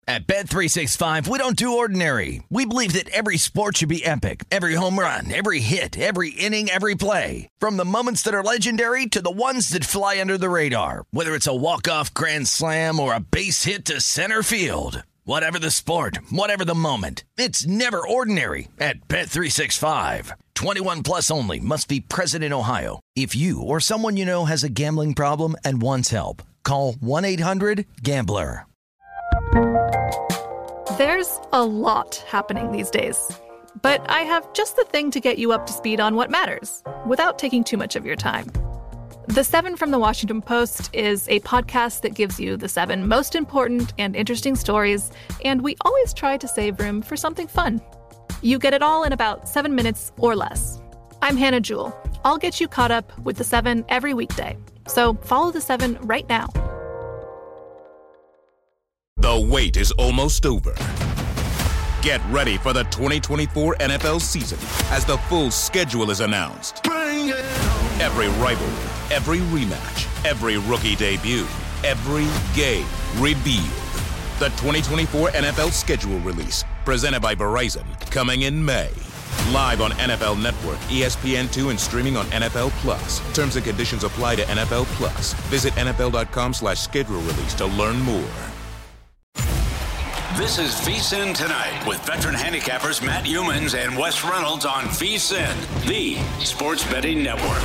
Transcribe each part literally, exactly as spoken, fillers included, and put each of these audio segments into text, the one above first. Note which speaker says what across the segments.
Speaker 1: At Bet three sixty-five, we don't do ordinary. We believe that every sport should be epic. Every home run, every hit, every inning, every play. From the moments that are legendary to the ones that fly under the radar. Whether it's a walk-off grand slam or a base hit to center field. Whatever the sport, whatever the moment. It's never ordinary at Bet three sixty-five. twenty-one plus only. Must be present in Ohio. If you or someone you know has a gambling problem and wants help, call one eight hundred gambler.
Speaker 2: There's a lot happening these days, but I have just the thing to get you up to speed on what matters without taking too much of your time. The Seven from the Washington Post is a podcast that gives you the seven most important and interesting stories, and we always try to save room for something fun. You get it all in about seven minutes or less. I'm Hannah Jewell. I'll get you caught up with the Seven every weekday. So follow the Seven right now.
Speaker 3: The wait is almost over. Get ready for the twenty twenty-four N F L season as the full schedule is announced. Bring it on. Every rivalry, every rematch, every rookie debut, every game revealed. The twenty twenty-four N F L schedule release, presented by Verizon, coming in May. Live on N F L Network, E S P N two, and streaming on N F L Plus. Terms and conditions apply to N F L Plus. Visit N F L dot com slash schedule release to learn more.
Speaker 4: This is VSiN Tonight with veteran handicappers Matt Youmans and Wes Reynolds on VSiN, the sports betting network.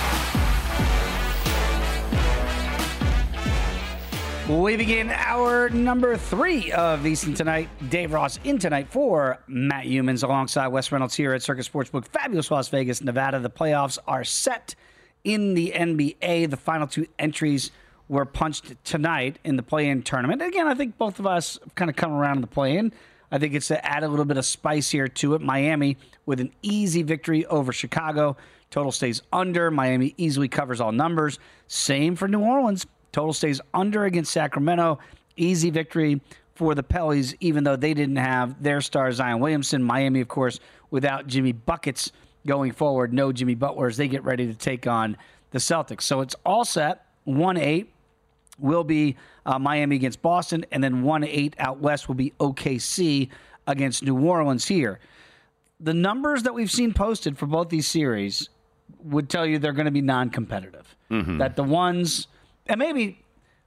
Speaker 5: We begin our number three of VSiN Tonight. Dave Ross in tonight for Matt Youmans alongside Wes Reynolds here at Circus Sportsbook. Fabulous Las Vegas, Nevada. The playoffs are set in the N B A. The final two entries were punched tonight in the play-in tournament. Again, I think both of us kind of come around in the play-in. I think it's to add a little bit of spice here to it. Miami with an easy victory over Chicago. Total stays under. Miami easily covers all numbers. Same for New Orleans. Total stays under against Sacramento. Easy victory for the Pellies, even though they didn't have their star Zion Williamson. Miami, of course, without Jimmy Buckets going forward. No Jimmy Butler as they get ready to take on the Celtics. So it's all set. one eight will be uh, Miami against Boston, and then one eight out west will be O K C against New Orleans here. The numbers that we've seen posted for both these series would tell you they're going to be non-competitive. Mm-hmm. That the ones, and maybe,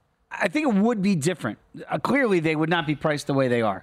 Speaker 5: I think it would be different. Uh, clearly, they would not be priced the way they are.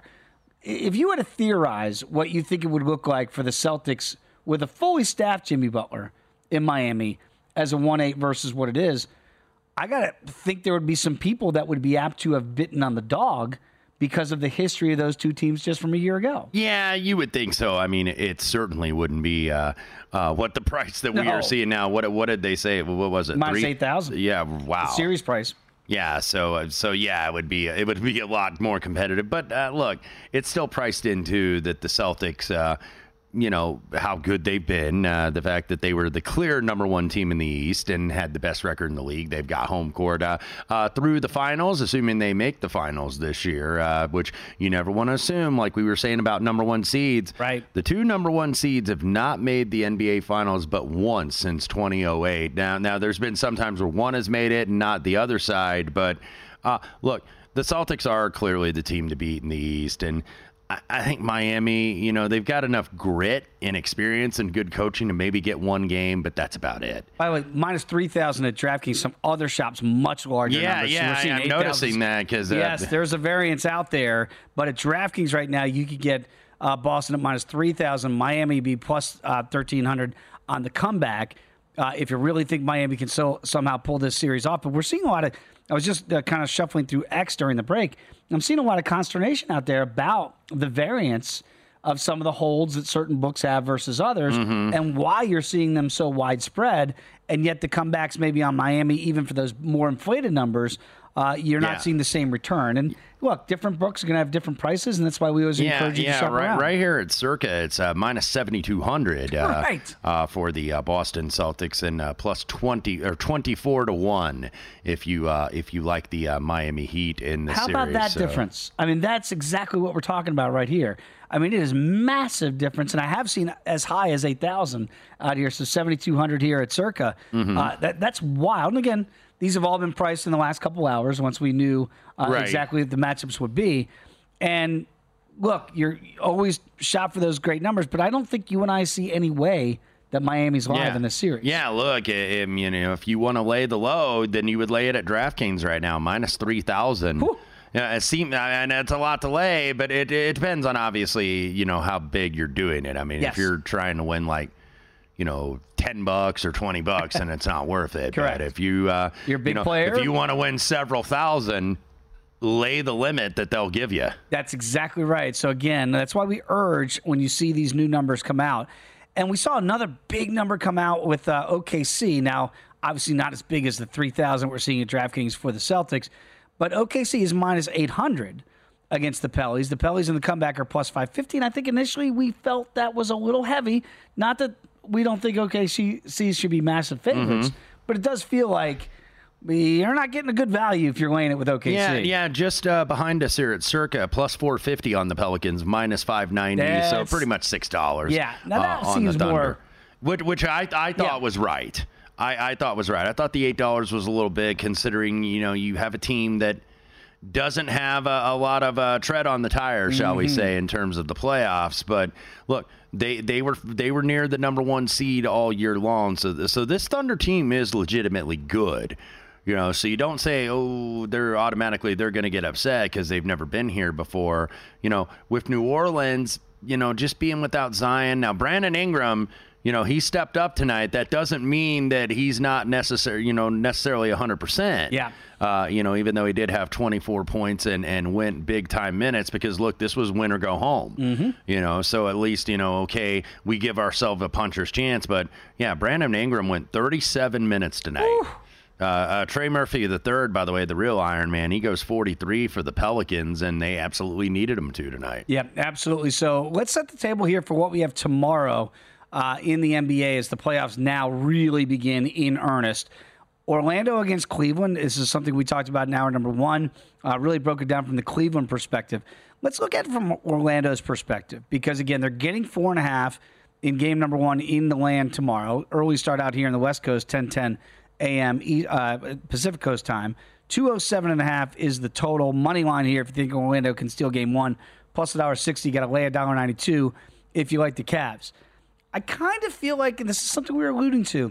Speaker 5: If you were to theorize what you think it would look like for the Celtics with a fully staffed Jimmy Butler in Miami as a one eight versus what it is, I got to think there would be some people that would be apt to have bitten on the dog because of the history of those two teams just from a year ago.
Speaker 6: Yeah, you would think so. I mean, it certainly wouldn't be uh, uh, what the price that we no. are seeing now. What what did they say? What was it?
Speaker 5: Minus eight thousand.
Speaker 6: Yeah, wow.
Speaker 5: The series price.
Speaker 6: Yeah, so so yeah, it would be it would be a lot more competitive. But uh, look, it's still priced into that the Celtics. Uh, you know, how good they've been, uh, the fact that they were the clear number one team in the East and had the best record in the league. They've got home court uh, uh, through the finals, assuming they make the finals this year, uh, which you never want to assume, like we were saying about number one seeds.
Speaker 5: Right.
Speaker 6: The two number one seeds have not made the N B A finals but once since two thousand eight. Now, now there's been some times where one has made it and not the other side, but uh, look, the Celtics are clearly the team to beat in the East, and I think Miami, you know, they've got enough grit and experience and good coaching to maybe get one game, but that's about it.
Speaker 5: By the way, minus three thousand at DraftKings. Some other shops much larger
Speaker 6: yeah,
Speaker 5: numbers.
Speaker 6: Yeah,
Speaker 5: so
Speaker 6: yeah, I'm noticing that. Cause, uh,
Speaker 5: yes, there's a variance out there, but at DraftKings right now, you could get uh, Boston at minus three thousand, Miami be plus uh, thirteen hundred on the comeback uh, if you really think Miami can so, somehow pull this series off. But we're seeing a lot of – I was just uh, kind of shuffling through X during the break. I'm seeing a lot of consternation out there about the variance of some of the holds that certain books have versus others mm-hmm. and why you're seeing them so widespread, and yet the comebacks maybe on Miami, even for those more inflated numbers, uh, you're not yeah. seeing the same return. And look, different books are going to have different prices, and that's why we always
Speaker 6: yeah,
Speaker 5: encourage you
Speaker 6: yeah,
Speaker 5: to shop
Speaker 6: right,
Speaker 5: around.
Speaker 6: Right here at Circa, it's uh, minus seventy-two hundred uh,
Speaker 5: right.
Speaker 6: uh, for the uh, Boston Celtics, and uh, plus twenty or twenty-four to one if you uh, if you like the uh, Miami Heat in the
Speaker 5: How
Speaker 6: series.
Speaker 5: How about that
Speaker 6: so.
Speaker 5: difference? I mean, that's exactly what we're talking about right here. I mean, it is massive difference, and I have seen as high as eight thousand out here, so seventy-two hundred here at Circa. Mm-hmm. Uh, that, that's wild. And again, these have all been priced in the last couple hours once we knew uh,
Speaker 6: right.
Speaker 5: exactly what the matchups would be. And look, you're always shot for those great numbers, but I don't think you and I see any way that Miami's live
Speaker 6: yeah.
Speaker 5: in this series.
Speaker 6: Yeah, look, um, you know, if you want to lay the low, then you would lay it at DraftKings right now, minus three thousand. Yeah, it seems, and it's a lot to lay, but it it depends on obviously, you know, how big you're doing it. I mean,
Speaker 5: yes.
Speaker 6: if you're trying to win like, you know, ten bucks or twenty bucks, and it's not worth it.
Speaker 5: Correct.
Speaker 6: But if you, uh,
Speaker 5: you're a big
Speaker 6: you know,
Speaker 5: player.
Speaker 6: If you want to win several thousand, lay the limit that they'll give you.
Speaker 5: That's exactly right. So again, that's why we urge when you see these new numbers come out. And we saw another big number come out with uh, O K C. Now, obviously not as big as the three thousand we're seeing at DraftKings for the Celtics, but O K C is minus eight hundred against the Pellies. The Pellies and the comeback are plus five fifty, and I think initially we felt that was a little heavy. Not that we don't think O K C should be massive favorites, mm-hmm. but it does feel like you're not getting a good value if you're laying it with O K C.
Speaker 6: Yeah, yeah, just uh, behind us here at Circa, plus four fifty on the Pelicans, minus five ninety,
Speaker 5: That's,
Speaker 6: so pretty much six dollars.
Speaker 5: Yeah, now that
Speaker 6: uh,
Speaker 5: seems
Speaker 6: on the Thunder,
Speaker 5: more...
Speaker 6: Which, which I, I thought
Speaker 5: yeah.
Speaker 6: was right. I, I thought was right. I thought the eight dollars was a little big, considering, you know, you have a team that doesn't have a, a lot of uh, tread on the tire, shall mm-hmm. we say, in terms of the playoffs. But look, they they were they were near the number one seed all year long. So so this Thunder team is legitimately good. You know, so you don't say, oh, they're automatically they're going to get upset because they've never been here before. You know, with New Orleans, you know, just being without Zion. Now, Brandon Ingram, you know, he stepped up tonight. That doesn't mean that he's not necessary, you know, necessarily one hundred percent.
Speaker 5: Yeah.
Speaker 6: Uh, you know, even though he did have twenty-four points and, and went big-time minutes because, look, this was win or go home.
Speaker 5: Mm-hmm.
Speaker 6: You know, so at least, you know, okay, we give ourselves a puncher's chance. But, yeah, Brandon Ingram went thirty-seven minutes tonight. Ooh. Uh, uh, Trey Murphy the third, by the way, the real Iron Man, he goes forty-three for the Pelicans, and they absolutely needed him to tonight.
Speaker 5: Yeah, absolutely. So let's set the table here for what we have tomorrow uh, in the N B A as the playoffs now really begin in earnest. Orlando against Cleveland. This is something we talked about in hour number one. Uh, really broke it down from the Cleveland perspective. Let's look at it from Orlando's perspective because, again, they're getting four and a half in game number one in the land tomorrow. Early start out here in the West Coast, ten ten a.m. Uh, Pacific Coast time. two oh seven and a half is the total money line here if you think Orlando can steal game one. Plus one dollar sixty. You got to lay one dollar ninety-two if you like the Cavs. I kind of feel like, and this is something we were alluding to,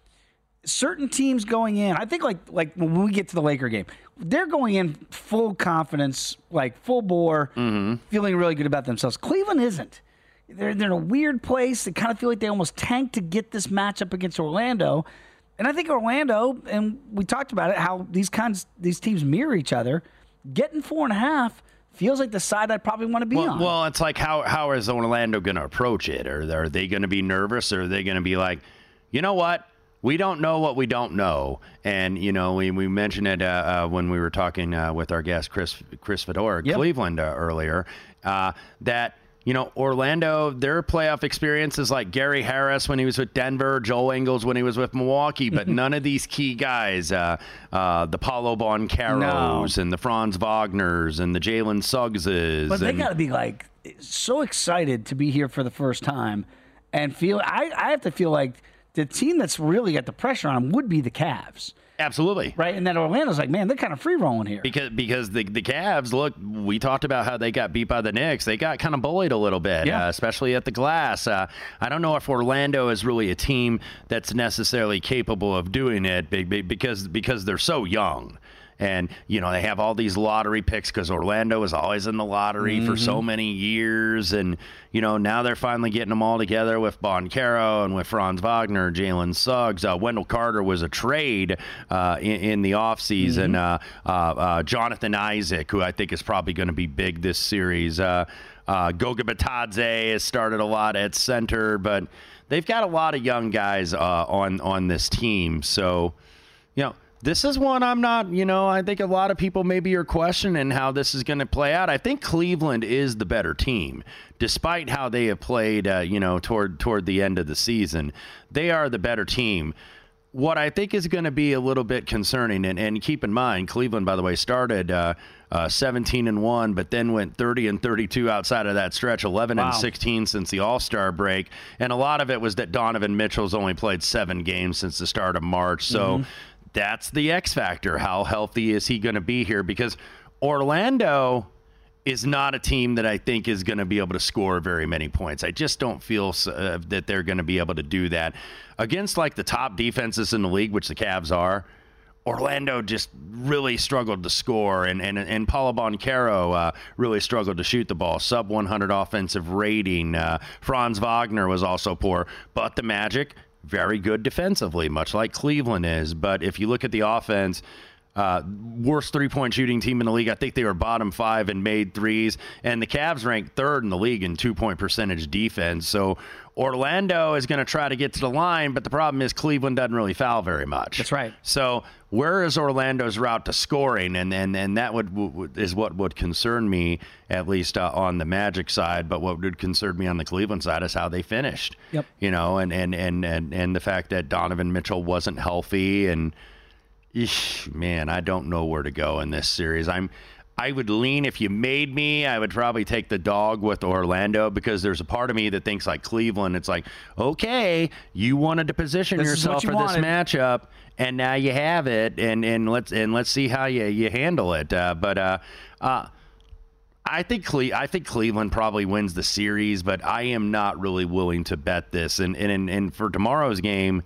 Speaker 5: certain teams going in, I think like like when we get to the Laker game, they're going in full confidence, like full bore, mm-hmm. feeling really good about themselves. Cleveland isn't. They're, they're in a weird place. They kind of feel like they almost tanked to get this matchup against Orlando. And I think Orlando, and we talked about it, how these kinds, these teams mirror each other. Getting four and a half feels like the side I probably want to be
Speaker 6: well,
Speaker 5: on.
Speaker 6: Well, it's like how how is Orlando going to approach it? Or are they going to be nervous, or are they going to be like, you know what? We don't know what we don't know. And, you know, we, we mentioned it uh, uh, when we were talking uh, with our guest, Chris Chris Fedor,
Speaker 5: yep.
Speaker 6: Cleveland uh, earlier, uh, that, you know, Orlando, their playoff experience is like Gary Harris when he was with Denver, Joel Ingles when he was with Milwaukee, but none of these key guys, uh, uh, the Paulo Bancheros
Speaker 5: no.
Speaker 6: and the Franz Wagners and the Jalen Suggses.
Speaker 5: But they
Speaker 6: and,
Speaker 5: got to be, like, so excited to be here for the first time and feel, I, I have to feel like the team that's really got the pressure on them would be the Cavs.
Speaker 6: Absolutely.
Speaker 5: Right? And then Orlando's like, man, they're kind of free rolling here.
Speaker 6: Because because the the Cavs, look, we talked about how they got beat by the Knicks. They got kind of bullied a little bit,
Speaker 5: yeah.
Speaker 6: uh, especially at the glass. Uh, I don't know if Orlando is really a team that's necessarily capable of doing it because because they're so young. And, you know, they have all these lottery picks because Orlando is always in the lottery mm-hmm. for so many years. And, you know, now they're finally getting them all together with Banchero and with Franz Wagner, Jalen Suggs. Uh, Wendell Carter was a trade uh, in, in the offseason. Mm-hmm. Uh, uh, uh, Jonathan Isaac, who I think is probably going to be big this series. Uh, uh, Goga Bitadze has started a lot at center. But they've got a lot of young guys uh, on, on this team. So, you know, this is one I'm not, you know, I think a lot of people maybe are questioning how this is going to play out. I think Cleveland is the better team, despite how they have played, uh, you know, toward toward the end of the season. They are the better team. What I think is going to be a little bit concerning, and, and keep in mind, Cleveland, by the way, started uh, uh, seventeen and one, but then went thirty and thirty-two outside of that stretch, eleven
Speaker 5: wow.
Speaker 6: and sixteen since the All-Star break. And a lot of it was that Donovan Mitchell's only played seven games since the start of March. So, mm-hmm. that's the X factor. How healthy is he going to be here? Because Orlando is not a team that I think is going to be able to score very many points. I just don't feel uh, that they're going to be able to do that against like the top defenses in the league, which the Cavs are. Orlando just really struggled to score, and and, and Paolo Banchero uh, really struggled to shoot the ball. Sub one hundred offensive rating. Uh, Franz Wagner was also poor, but the Magic, very good defensively, much like Cleveland is. But if you look at the offense, uh, worst three-point shooting team in the league. I think they were bottom five and made threes, and the Cavs ranked third in the league in two-point percentage defense. So Orlando is going to try to get to the line, but the problem is Cleveland doesn't really foul very much.
Speaker 5: That's right.
Speaker 6: So where is Orlando's route to scoring? And and, and that would, would is what would concern me, at least uh, on the Magic side. But what would concern me on the Cleveland side is how they finished.
Speaker 5: Yep.
Speaker 6: You know, and, and, and, and, and the fact that Donovan Mitchell wasn't healthy. And, eesh, man, I don't know where to go in this series. I'm I would lean, if you made me, I would probably take the dog with Orlando, because there's a part of me that thinks like Cleveland. It's like, okay, you wanted to position
Speaker 5: This is
Speaker 6: yourself
Speaker 5: what you
Speaker 6: for
Speaker 5: wanted.
Speaker 6: this matchup, and now you have it, and, and let's and let's see how you, you handle it. Uh, but uh, uh, I think Cle- I think Cleveland probably wins the series, but I am not really willing to bet this. And and and for tomorrow's game,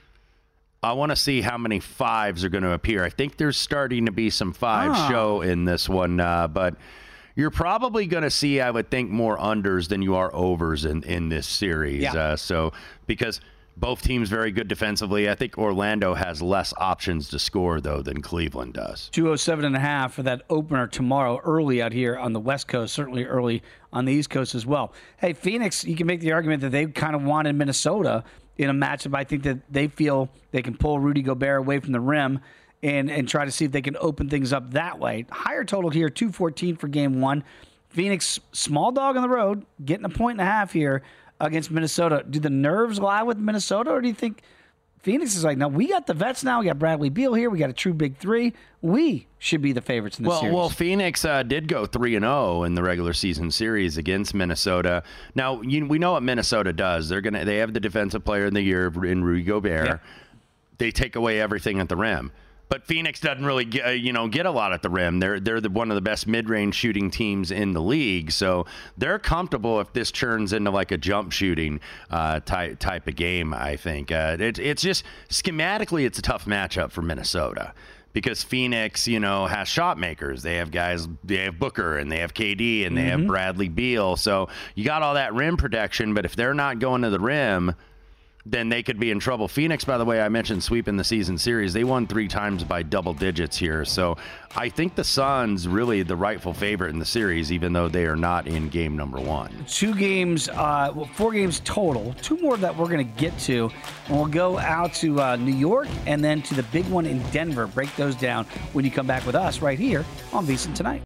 Speaker 6: I want to see how many fives are going to appear. I think there's starting to be some fives
Speaker 5: Ah.
Speaker 6: show in this one, uh, but you're probably going to see, I would think, more unders than you are overs in, in this series.
Speaker 5: Yeah.
Speaker 6: Uh, so because both teams very good defensively, I think Orlando has less options to score, though, than Cleveland does.
Speaker 5: two oh seven and a half for that opener tomorrow, early out here on the West Coast, certainly early on the East Coast as well. Hey, Phoenix, you can make the argument that they kind of wanted Minnesota in a matchup. I think that they feel they can pull Rudy Gobert away from the rim and, and try to see if they can open things up that way. Higher total here, two fourteen for game one. Phoenix, small dog on the road, getting a point and a half here against Minnesota. Do the nerves lie with Minnesota, or do you think Phoenix is like, no, we got the vets now. We got Bradley Beal here. We got a true big three. We should be the favorites in this
Speaker 6: well,
Speaker 5: series.
Speaker 6: Well, Phoenix uh, did go three and oh in the regular season series against Minnesota. Now, you, we know what Minnesota does. They're gonna They have the defensive player in the year in Rudy Gobert.
Speaker 5: Yeah.
Speaker 6: They take away everything at the rim. But Phoenix doesn't really get, uh, you know, get a lot at the rim. They're they're the, one of the best mid-range shooting teams in the league, so they're comfortable if this turns into like a jump shooting uh, type type of game. I think uh, it, it's just schematically it's a tough matchup for Minnesota, because Phoenix, you know, has shot makers. They have guys, they have Booker and they have K D and they have Bradley Beal. So you got all that rim protection, but if they're not going to the rim, then they could be in trouble. Phoenix, by the way, I mentioned sweeping the season series. They won three times by double digits here. So I think the Suns really the rightful favorite in the series, even though they are not in game number one.
Speaker 5: Two games, uh, well, four games total. Two more that we're going to get to. And we'll go out to uh, New York and then to the big one in Denver. Break those down when you come back with us right here on VSiN Tonight.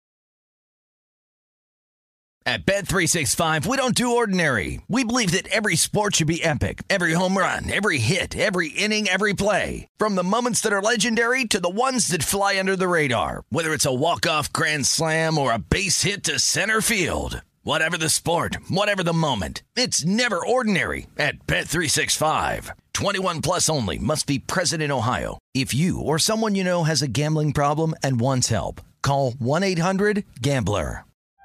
Speaker 1: At Bet three sixty-five, we don't do ordinary. We believe that every sport should be epic. Every home run, every hit, every inning, every play. From the moments that are legendary to the ones that fly under the radar. Whether it's a walk-off grand slam or a base hit to center field. Whatever the sport, whatever the moment. It's never ordinary at Bet three sixty-five. twenty-one plus only. Must be present in Ohio. If you or someone you know has a gambling problem and wants help, call one eight hundred gambler.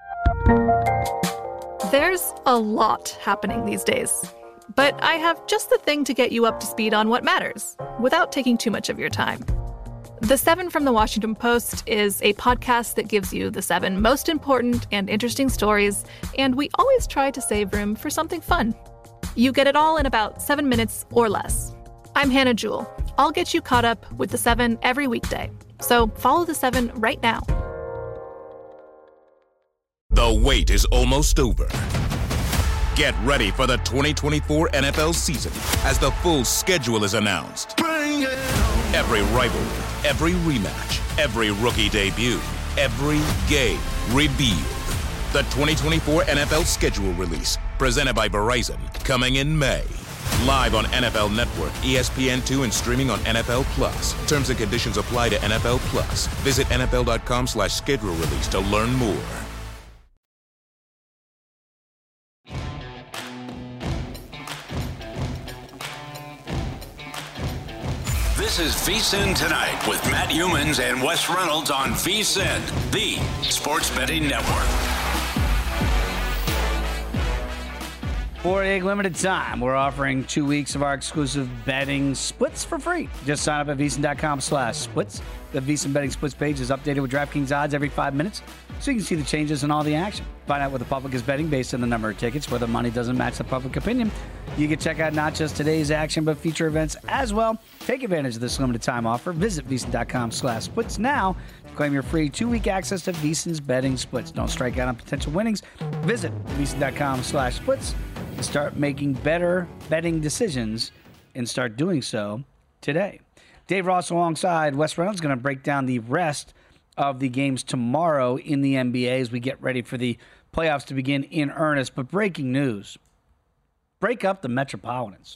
Speaker 2: There's a lot happening these days, but I have just the thing to get you up to speed on what matters without taking too much of your time. The Seven from the Washington Post is a podcast that gives you the seven most important and interesting stories, and we always try to save room for something fun. You get it all in about seven minutes or less. I'm Hannah Jewell. I'll get you caught up with the seven every weekday. So follow the seven right now.
Speaker 3: The wait is almost over. Get ready for the twenty twenty-four N F L season as the full schedule is announced. Bring it on. Every rivalry, every rematch, every rookie debut, every game revealed. The twenty twenty-four N F L schedule release, presented by Verizon, coming in May. Live on N F L Network, E S P N two, and streaming on N F L Plus. Terms and conditions apply to N F L Plus. Visit N F L dot com slash schedule release to learn more.
Speaker 4: This is VSiN Tonight with Matt Humans and Wes Reynolds on VSiN, the Sports Betting Network.
Speaker 5: For a limited time, we're offering two weeks of our exclusive betting splits for free. Just sign up at VSiN.com slash splits. The VSiN betting splits page is updated with DraftKings odds every five minutes, so you can see the changes and all the action. Find out what the public is betting based on the number of tickets, where the money doesn't match the public opinion. You can check out not just today's action, but future events as well. Take advantage of this limited time offer. Visit VSiN.com slash splits now to claim your free two-week access to VSiN's betting splits. Don't strike out on potential winnings. Visit VSiN.com slash splits to start making better betting decisions and start doing so today. Dave Ross alongside Wes Reynolds is going to break down the rest of the games tomorrow in the N B A as we get ready for the playoffs to begin in earnest. But breaking news, break up the Metropolitans.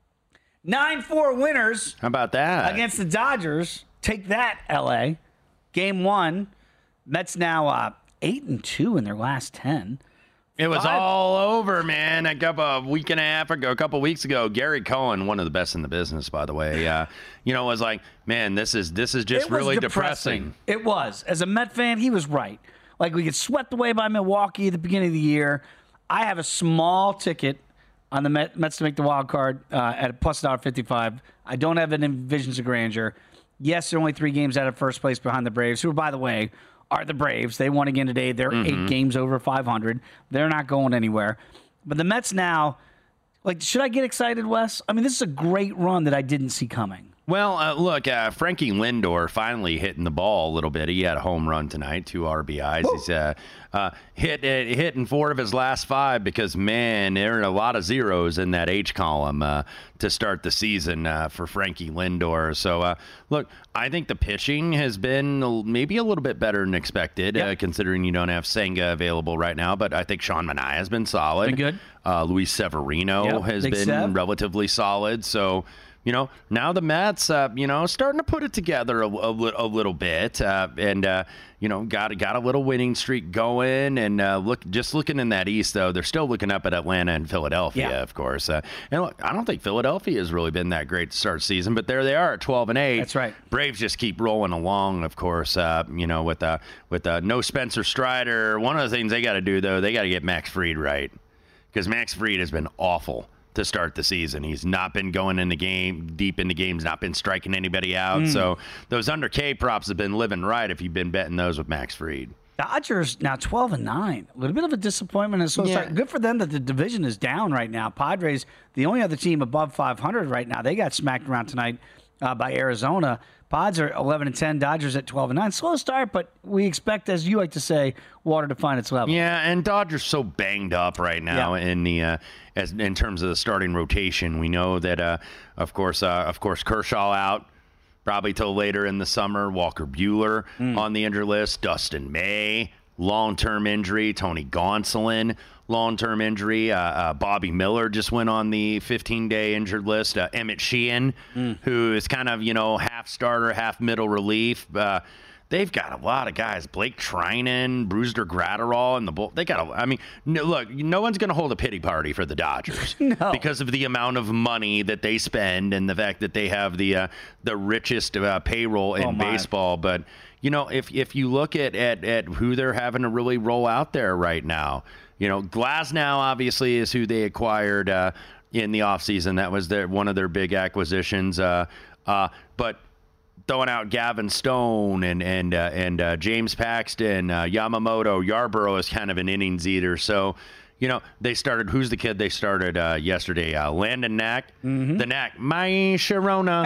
Speaker 5: nine four winners.
Speaker 6: How about that?
Speaker 5: Against the Dodgers. Take that, L A. Game one. Mets now uh, eight and two in their last ten.
Speaker 6: It was
Speaker 5: Five.
Speaker 6: all over, man. A couple a week and a half ago, a couple weeks ago, Gary Cohen, one of the best in the business, by the way, uh, you know, was like, man, this is this is just
Speaker 5: It was
Speaker 6: really
Speaker 5: depressing.
Speaker 6: depressing.
Speaker 5: It was. As a Met fan, he was right. Like, we get swept away by Milwaukee at the beginning of the year. I have a small ticket on the Met, Mets to make the wild card uh, at a plus one dollar fifty-five. I don't have it in Visions of Grandeur. Yes, they're only three games out of first place behind the Braves, who, by the way, are the Braves. They won again today. They're mm-hmm. eight games over five hundred. They're not going anywhere. But the Mets now, like, should I get excited, Wes? I mean, this is a great run that I didn't see coming.
Speaker 6: Well, uh, look, uh, Frankie Lindor finally hitting the ball a little bit. He had a home run tonight, two R B Is. Woo. He's uh, uh, hit uh, hit in four of his last five because, man, there are a lot of zeros in that H column uh, to start the season uh, for Frankie Lindor. So, uh, look, I think the pitching has been maybe a little bit better than expected, yep. uh, considering you don't have Senga available right now. But I think Sean Manaea has been solid.
Speaker 5: Been good.
Speaker 6: Uh, Luis Severino
Speaker 5: yep.
Speaker 6: has
Speaker 5: Big
Speaker 6: been
Speaker 5: Sev.
Speaker 6: relatively solid. So, you know, now the Mets, uh, you know, starting to put it together a, a, a little bit, uh, and uh, you know, got got a little winning streak going. And uh, look, just looking in that East, though, they're still looking up at Atlanta and Philadelphia,
Speaker 5: yeah.
Speaker 6: of course. Uh, and look, I don't think Philadelphia has really been that great to start the season, but there they are at twelve and eight.
Speaker 5: That's right.
Speaker 6: Braves just keep rolling along, of course. Uh, you know, with uh, with uh, no Spencer Strider. One of the things they got to do, though, they got to get Max Fried right, because Max Fried has been awful to start the season. He's not been going in the game, deep into games, not been striking anybody out. Mm. So those under K props have been living right if you've been betting those with Max Fried.
Speaker 5: Dodgers now twelve and nine. A little bit of a disappointment. So yeah. Good for them that the division is down right now. Padres, the only other team above five hundred right now. They got smacked around tonight uh, by Arizona. Pods are eleven and ten. Dodgers at twelve and nine. Slow start, but we expect, as you like to say, water to find its level.
Speaker 6: Yeah, and Dodgers so banged up right now yeah. in the uh, as in terms of the starting rotation. We know that, uh, of course, uh, of course, Kershaw out probably till later in the summer. Walker Buehler mm. on the injured list. Dustin May, long-term injury. Tony Gonsolin, long-term injury. Uh, uh, Bobby Miller just went on the fifteen-day injured list. Uh, Emmett Sheehan, mm. who is kind of, you know, half starter, half middle relief. Uh, they've got a lot of guys. Blake Trinan, Brusdar Graterol, and the bull. They got. A, I mean, no, look, no one's going to hold a pity party for the Dodgers
Speaker 5: no.
Speaker 6: because of the amount of money that they spend and the fact that they have the uh, the richest uh, payroll in
Speaker 5: oh
Speaker 6: baseball. But you know, if if you look at, at at who they're having to really roll out there right now. You know, Glasnow obviously is who they acquired uh, in the offseason. That was their one of their big acquisitions. Uh, uh, but throwing out Gavin Stone and and uh, and uh, James Paxton, uh, Yamamoto, Yarborough is kind of an innings eater. So, you know, they started. Who's the kid they started uh, yesterday? Uh, Landon Knack,
Speaker 5: mm-hmm.
Speaker 6: the Knack, my Sharona.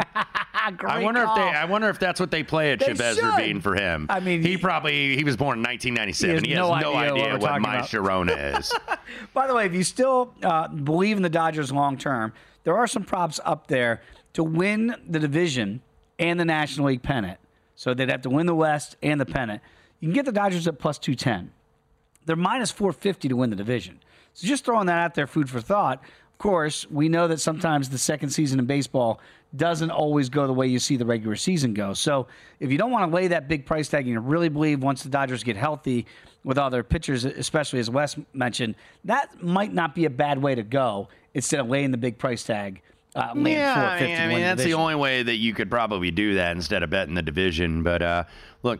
Speaker 6: I wonder
Speaker 5: call.
Speaker 6: if they. I wonder if that's what they play at Chavez Ravine for him.
Speaker 5: I mean,
Speaker 6: he,
Speaker 5: he
Speaker 6: probably he was born in nineteen ninety-seven.
Speaker 5: He
Speaker 6: He has,
Speaker 5: has
Speaker 6: no,
Speaker 5: no
Speaker 6: idea,
Speaker 5: idea
Speaker 6: what,
Speaker 5: what,
Speaker 6: what my
Speaker 5: about.
Speaker 6: Sharona is.
Speaker 5: By the way, if you still uh, believe in the Dodgers long term, there are some props up there to win the division and the National League pennant. So they'd have to win the West and the pennant. You can get the Dodgers at plus two ten. They're minus four fifty to win the division. So just throwing that out there, food for thought. Of course, we know that sometimes the second season in baseball doesn't always go the way you see the regular season go. So if you don't want to lay that big price tag and you really believe once the Dodgers get healthy with all their pitchers, especially as Wes mentioned, that might not be a bad way to go instead of laying the big price tag Uh, laying
Speaker 6: yeah,
Speaker 5: four fifty
Speaker 6: I mean, that's
Speaker 5: division.
Speaker 6: the only way that you could probably do that instead of betting the division. But uh, look,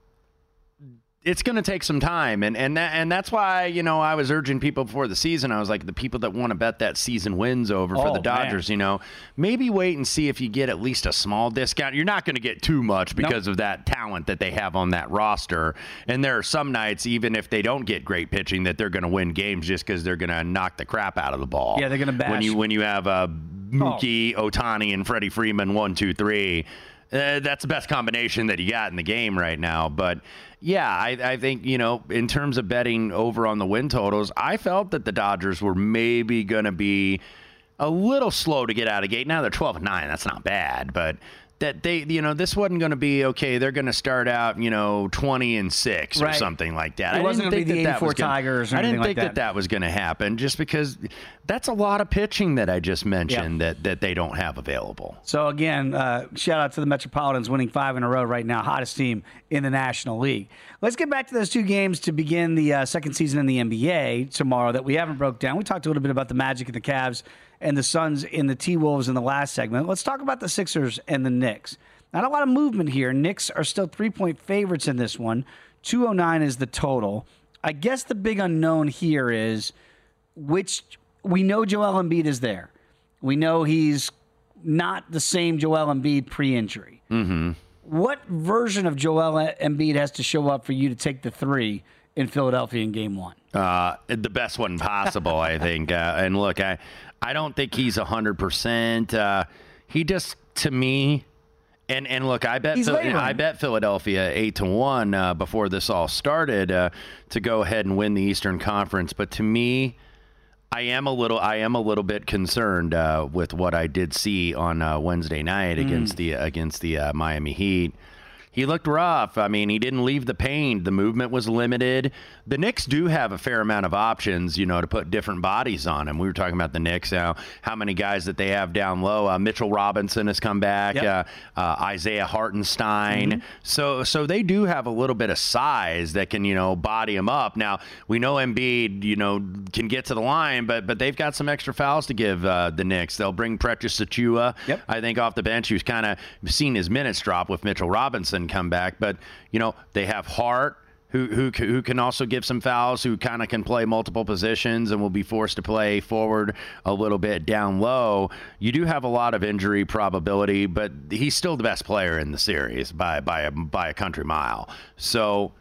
Speaker 6: it's going to take some time, and and that, and that's why, you know, I was urging people before the season. I was like, the people that want to bet that season wins over for
Speaker 5: Oh,
Speaker 6: the Dodgers,
Speaker 5: man.
Speaker 6: you know, maybe wait and see if you get at least a small discount. You're not going to get too much because
Speaker 5: Nope.
Speaker 6: of that talent that they have on that roster. And there are some nights, even if they don't get great pitching, that they're going to win games just because they're going to knock the crap out of the ball.
Speaker 5: Yeah, they're gonna bash.
Speaker 6: when you when you have uh, Mookie, Ohtani, and Freddie Freeman one, two, three. Uh, that's the best combination that you got in the game right now. But yeah, I, I think, you know, in terms of betting over on the win totals, I felt that the Dodgers were maybe going to be a little slow to get out of the gate. Now they're twelve and nine. That's not bad, but that they, you know, this wasn't going to be, okay, they're going to start out, you know, twenty and six or
Speaker 5: Right.
Speaker 6: something like that.
Speaker 5: It
Speaker 6: I
Speaker 5: wasn't
Speaker 6: didn't
Speaker 5: gonna
Speaker 6: think
Speaker 5: be the
Speaker 6: that that was
Speaker 5: eighty-four
Speaker 6: gonna-
Speaker 5: Tigers or
Speaker 6: I didn't
Speaker 5: anything
Speaker 6: think
Speaker 5: like
Speaker 6: that
Speaker 5: that.
Speaker 6: that was going to happen, just because that's a lot of pitching that I just mentioned
Speaker 5: Yeah.
Speaker 6: that, that they don't have available.
Speaker 5: So, again, uh, shout out to the Metropolitans winning five in a row right now, hottest team in the National League. Let's get back to those two games to begin the uh, second season in the N B A tomorrow that we haven't broke down. We talked a little bit about the Magic and the Cavs and the Suns in the T-Wolves in the last segment. Let's talk about the Sixers and the Knicks. Not a lot of movement here. Knicks are still three-point favorites in this one. two oh nine is the total. I guess the big unknown here is which we know Joel Embiid is there. We know he's not the same Joel Embiid pre-injury. Mm-hmm. What version of Joel Embiid has to show up for you to take the three in Philadelphia in game one?
Speaker 6: Uh, the best one possible, I think. Uh, and look, I, I don't think he's one hundred percent. Uh, he just, to me, and, and look, I bet
Speaker 5: He's
Speaker 6: Phil,
Speaker 5: laboring.
Speaker 6: I bet Philadelphia eight to one uh, before this all started uh, to go ahead and win the Eastern Conference. But to me, I am a little, I am a little bit concerned uh, with what I did see on uh, Wednesday night
Speaker 5: Mm.
Speaker 6: against the against the uh, Miami Heat. He looked rough. I mean, he didn't leave the paint. The movement was limited. The Knicks do have a fair amount of options, you know, to put different bodies on him. We were talking about the Knicks, how, how many guys that they have down low. Uh, Mitchell Robinson has come back.
Speaker 5: Yep.
Speaker 6: Uh, uh, Isaiah Hartenstein.
Speaker 5: Mm-hmm.
Speaker 6: So, so they do have a little bit of size that can, you know, body him up. Now, we know Embiid, you know, can get to the line, but but they've got some extra fouls to give uh, the Knicks. They'll bring Precious Achiuwa,
Speaker 5: Yep.
Speaker 6: I think, off the bench, who's kind of seen his minutes drop with Mitchell Robinson come back. But, you know, they have Hart, who who who can also give some fouls, who kind of can play multiple positions and will be forced to play forward a little bit down low. You do have a lot of injury probability, but he's still the best player in the series by by a, by a country mile. So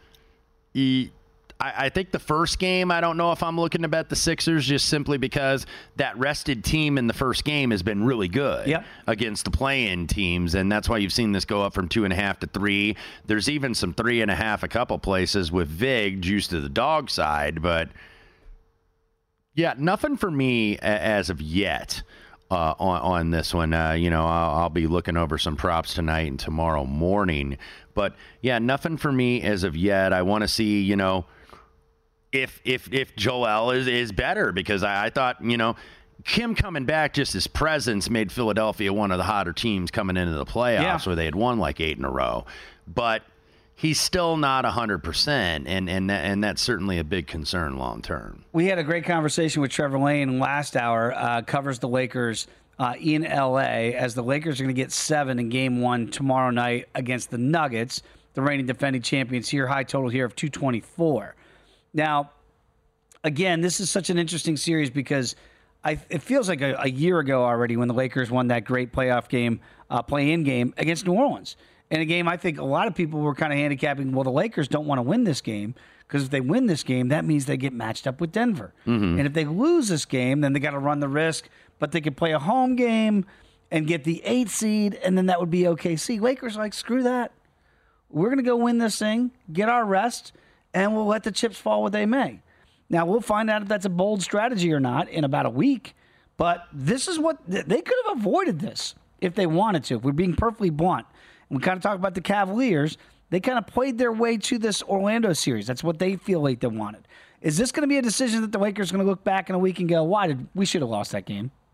Speaker 6: he, I, I think the first game, I don't know if I'm looking to bet the Sixers, just simply because that rested team in the first game has been really good
Speaker 5: Yep.
Speaker 6: against the play-in teams, and that's why you've seen this go up from two and a half to three. There's even some three and a half a couple places with Vig juiced to the dog side, but yeah, nothing for me a- as of yet. Uh, on, on this one, uh, you know, I'll, I'll be looking over some props tonight and tomorrow morning. But yeah, nothing for me as of yet. I want to see, you know, if if if Joel is is better, because I, I thought, you know, him coming back, just his presence made Philadelphia one of the hotter teams coming into the playoffs,
Speaker 5: Yeah.
Speaker 6: where they had won like eight in a row. But he's still not one hundred percent, and and that, and that's certainly a big concern long term.
Speaker 5: We had a great conversation with Trevor Lane last hour, uh, covers the Lakers uh, in L A, as the Lakers are going to get seven in game one tomorrow night against the Nuggets, the reigning defending champions here. High total here of two twenty-four. Now, again, this is such an interesting series because I, it feels like a, a year ago already when the Lakers won that great playoff game, uh, play-in game against New Orleans. In a game I think a lot of people were kind of handicapping, well, the Lakers don't want to win this game because if they win this game, that means they get matched up with Denver. Mm-hmm. And if they lose this game, then they got to run the risk, but they could play a home game and get the eighth seed, and then that would be O K C. Lakers are like, screw that. We're going to go win this thing, get our rest, and we'll let the chips fall where they may. Now, we'll find out if that's a bold strategy or not in about a week, but this is what they could have avoided this if they wanted to. If we're being perfectly blunt. And we kind of talk about the Cavaliers. They kind of played their way to this Orlando series. That's what they feel like they wanted. Is this going to be a decision that the Lakers are going to look back in a week and go, why did we should have lost that game?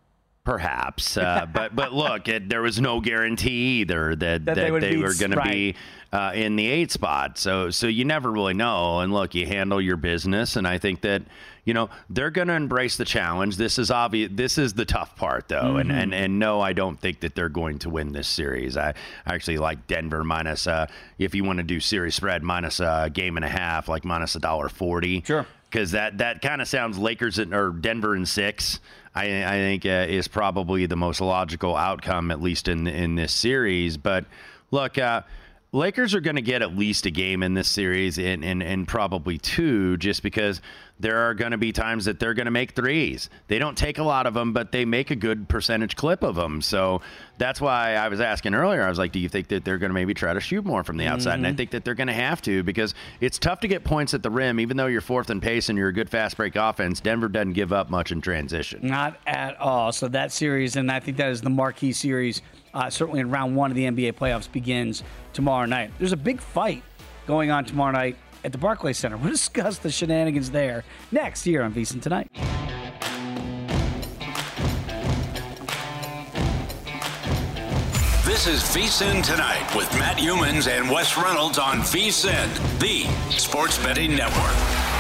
Speaker 6: Perhaps, uh, but but look, it, there was no guarantee either that
Speaker 5: That
Speaker 6: that,
Speaker 5: they would
Speaker 6: they
Speaker 5: be-
Speaker 6: were going
Speaker 5: right.
Speaker 6: to be uh, in the eight spot. So so you never really know. And look, you handle your business, and I think that you know they're going to embrace the challenge. This is obvious. This is the tough part, though.
Speaker 5: Mm-hmm.
Speaker 6: And, and and no, I don't think that they're going to win this series. I actually like Denver minus. Uh, if you want to do series spread minus a game and a half, like minus a dollar forty.
Speaker 5: Sure.
Speaker 6: Because that, that kind of sounds Lakers in, or Denver in six. I, I think uh, is probably the most logical outcome, at least in in this series. But look, uh, Lakers are going to get at least a game in this series, and and, and probably two, just because there are going to be times that they're going to make threes. They don't take a lot of them, but they make a good percentage clip of them. So that's why I was asking earlier. I was like, do you think that they're going to maybe try to shoot more from the outside?
Speaker 5: Mm-hmm.
Speaker 6: And I think that they're going to have to, because it's tough to get points at the rim, even though you're fourth in pace and you're a good fast break offense. Denver doesn't give up much in transition.
Speaker 5: Not at all. So that series, and I think that is the marquee series, uh, certainly in round one of the N B A playoffs, begins tomorrow night. There's a big fight going on tomorrow night at the Barclays Center. We'll discuss the shenanigans there next here on VSiN Tonight.
Speaker 4: This is VSiN Tonight with Matt Humans and Wes Reynolds on VSiN, the Sports Betting Network.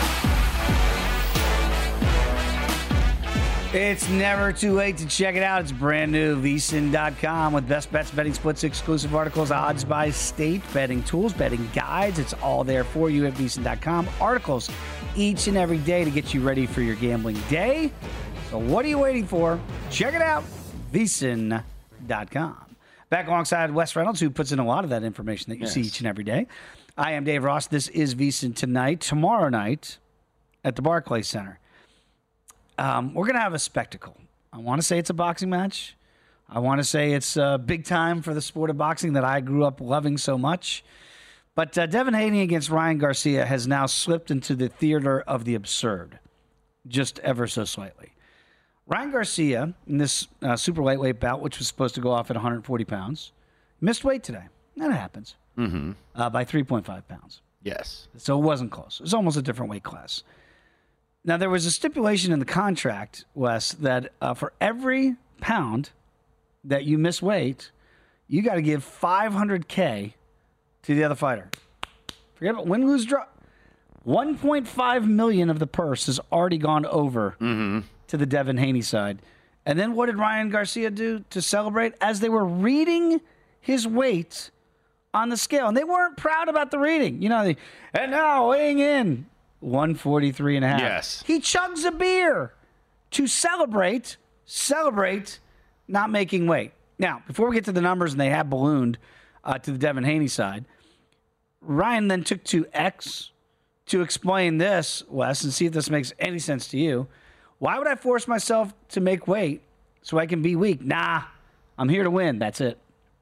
Speaker 5: It's never too late to check it out. It's brand new, V S I N dot com, with best bets, betting splits, exclusive articles, odds by state, betting tools, betting guides. It's all there for you at V S I N dot com. Articles each and every day to get you ready for your gambling day. So what are you waiting for? Check it out, V S I N dot com. Back alongside Wes Reynolds, who puts in a lot of that information that you
Speaker 6: Yes.
Speaker 5: see each and every day. I am Dave Ross. This is VSiN Tonight. Tomorrow night at the Barclays Center, Um, we're going to have a spectacle. I want to say it's a boxing match. I want to say it's uh, big time for the sport of boxing that I grew up loving so much. But uh, Devin Haney against Ryan Garcia has now slipped into the theater of the absurd, just ever so slightly. Ryan Garcia, in this uh, super lightweight bout, which was supposed to go off at one hundred forty pounds, missed weight today. That happens.
Speaker 6: Mm-hmm.
Speaker 5: Uh, by three point five pounds.
Speaker 6: Yes.
Speaker 5: So it wasn't close. It was almost a different weight class. Now, there was a stipulation in the contract, Wes, that uh, for every pound that you miss weight, you got to give five hundred K to the other fighter. Forget about win, lose, draw. one point five million dollars of the purse has already gone over
Speaker 6: Mm-hmm.
Speaker 5: to the Devin Haney side. And then what did Ryan Garcia do to celebrate? As they were reading his weight on the scale, and they weren't proud about the reading. You know, they, and now weighing in one forty-three and a half.
Speaker 6: Yes.
Speaker 5: He chugs a beer to celebrate, celebrate not making weight. Now, before we get to the numbers, and they have ballooned uh, to the Devin Haney side, Ryan then took to X to explain this, Wes, and see if this makes any sense to you. Why would I force myself to make weight so I can be weak? Nah, I'm here to win. That's it.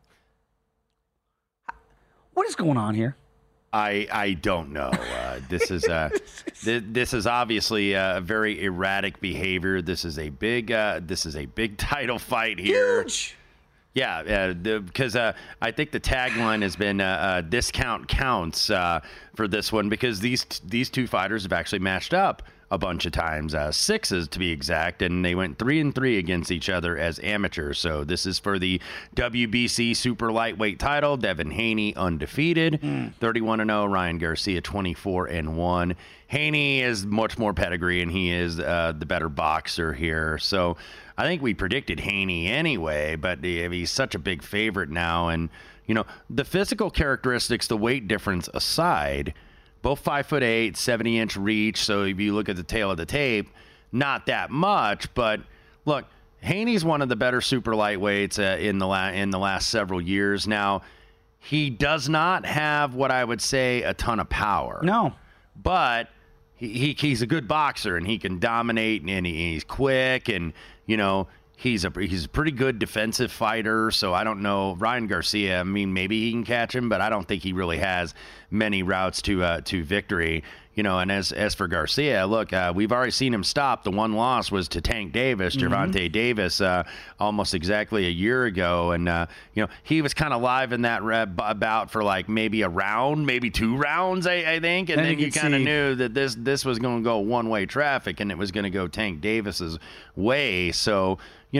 Speaker 5: What is going on here?
Speaker 6: I I don't know. Uh, this is uh, th- this is obviously a very erratic behavior. This is a big uh, this is a big title fight here.
Speaker 5: Huge.
Speaker 6: Yeah, because uh, uh, I think the tagline has been uh, uh, "Discount counts" uh, for this one, because these t- these two fighters have actually matched up a bunch of times, uh, sixes to be exact, and they went three and three against each other as amateurs. So this is for the W B C Super Lightweight title. Devin Haney undefeated, mm. thirty-one and oh. Ryan Garcia twenty-four and one. Haney is much more pedigree, and he is uh, the better boxer here. So I think we predicted Haney anyway, but he's such a big favorite now. And, you know, the physical characteristics, the weight difference aside, both five foot eight, seventy inch reach. So if you look at the tail of the tape, not that much. But look, Haney's one of the better super lightweights uh, in the la- in the last several years. Now, he does not have what I would say a ton of power.
Speaker 5: No,
Speaker 6: but he, he he's a good boxer, and he can dominate, and he, he's quick, and you know. He's a he's a pretty good defensive fighter, so I don't know. Ryan Garcia, I mean, maybe he can catch him, but I don't think he really has many routes to uh, to victory. You know, and as as for Garcia, look, uh, we've already seen him stop. The one loss was to Tank Davis,
Speaker 5: Mm-hmm.
Speaker 6: Gervonta Davis, uh, almost exactly a year ago, and uh, you know he was kind of live in that bout for like maybe a round, maybe two rounds, I, I think, and
Speaker 5: then
Speaker 6: then
Speaker 5: you
Speaker 6: you
Speaker 5: could
Speaker 6: kind of
Speaker 5: see-
Speaker 6: knew that this this was going to go one way traffic, and it was going to go Tank Davis's way. So. You know,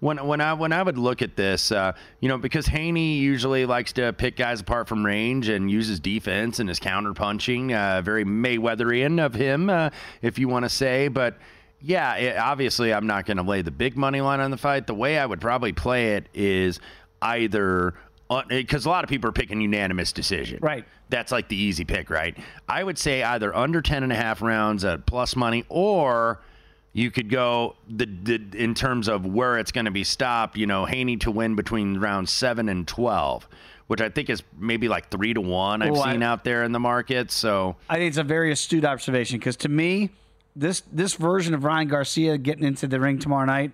Speaker 6: when when I when I would look at this, uh, you know, because Haney usually likes to pick guys apart from range and uses defense and his counter punching, uh, very Mayweatherian of him, uh, if you want to say. But yeah, it, obviously, I'm not going to lay the big money line on the fight. The way I would probably play it is either. Because a lot of people are picking unanimous decision.
Speaker 5: Right.
Speaker 6: That's like the easy pick, right? I would say either under ten and a half rounds at plus money, or you could go the, the in terms of where it's going to be stopped, you know, Haney to win between rounds seven and twelve, which I think is maybe like three to one I've
Speaker 5: well,
Speaker 6: seen
Speaker 5: I,
Speaker 6: out there in the market. So
Speaker 5: I think it's a very astute observation because to me, this this version of Ryan Garcia getting into the ring tomorrow night,